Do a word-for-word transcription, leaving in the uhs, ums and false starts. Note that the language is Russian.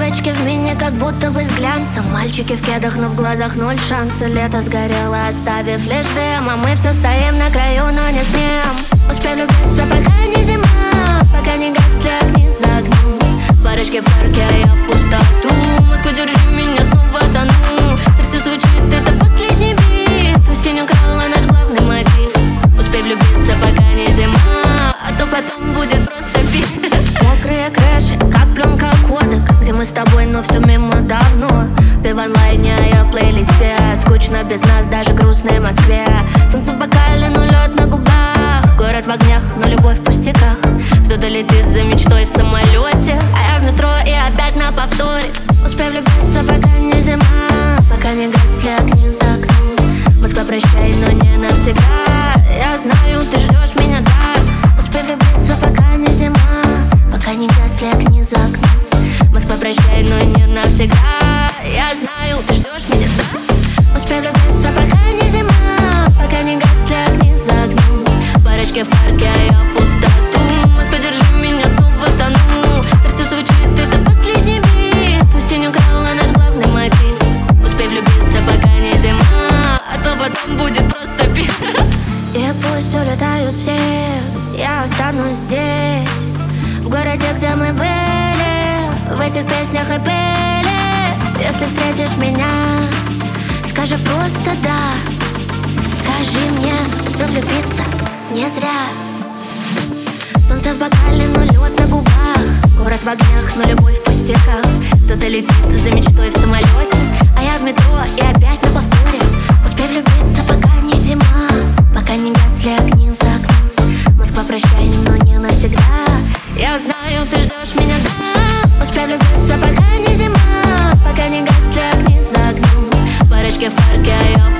Девочки в мини, как будто бы с глянцем. Мальчики в кедах, но в глазах ноль шанса. Лето сгорело, оставив лишь дым. А мы все стоим на краю, но не смеем. Успей влюбиться, пока не зима, пока не гасли огни за окном. Парочки в парке, а я в пустоту. Москва, держи меня, снова тону. Сердце звучит, это последний бит. Осень украла наш главный мотив. Успей влюбиться, пока не зима, а то потом будет просто пить. Мокрые крыши, как пленка кодек, где мы с тобой, но все мимо давно. Ты в онлайне, а я в плейлисте. Скучно без нас, даже грустной Москве. Солнце в бокале, но лед на губах. Город в огнях, но любовь в пустяках. Кто-то летит за мечтой в самолете, а я в метро и опять на повторе. Успей влюбиться, пока не зима, пока не гасли огни за окном. Москва, прощай, но не навсегда. Я знаю, ты ждешь меня, да. Успей влюбиться, пока не зима, пока не гасли огни за окном. Москва, прощай, но не навсегда. Я знаю, ты ждешь меня, да. Успей влюбиться, пока не зима, пока не гасли огни за окном. Парочки в парке, а я в пустоту. Москва, держи меня, снова тону. Сердце звучит, это последний бит. Осень украла наш главный мотив. Успей влюбиться, пока не зима, а то потом будет просто пир. И пусть улетают все, я останусь здесь, в городе, где мы были, в этих песнях и пели. Если встретишь меня, скажи просто да. Скажи мне, что влюбиться не зря. Солнце в бокале, но лед на губах. Город в огнях, но любовь в пустяках. Кто-то летит за мечтой в самолете, а я в метро и опять на повторе. Успей влюбиться, пока не зима, пока не гасли огни за окном. Москва, прощай, но не навсегда. Я знаю, ты ждешь меня, да. Успей влюбиться, пока не зима, пока не гасли огни за окном. Парочки в парке, а я в